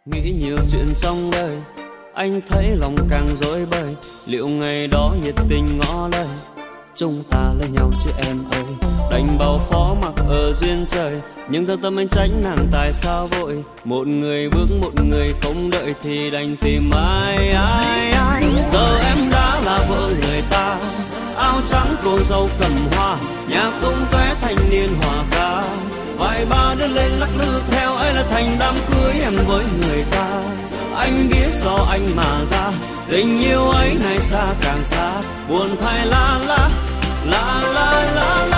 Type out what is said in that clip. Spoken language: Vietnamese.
Nghĩ nhiều chuyện trong đời, anh thấy lòng càng rối bời. Liệu ngày đó nhiệt tình ngỏ lời, chúng ta lấy nhau chứ em ơi. Đành bao phó mặc ở duyên trời, nhưng thâm tâm anh tránh nàng tại sao vội. Một người bước một người không đợi thì đành tìm ai. Giờ em đã là vợ người ta, áo trắng cô dâu cầm hoa, nhạc tung tóe thanh niên hòa ca. Vài ba đứa lên lắc lư theo, ấy là thành đám cưới em với người ta. Anh biết do anh mà ra, tình yêu ấy này xa càng xa, buồn thay la la la la la la.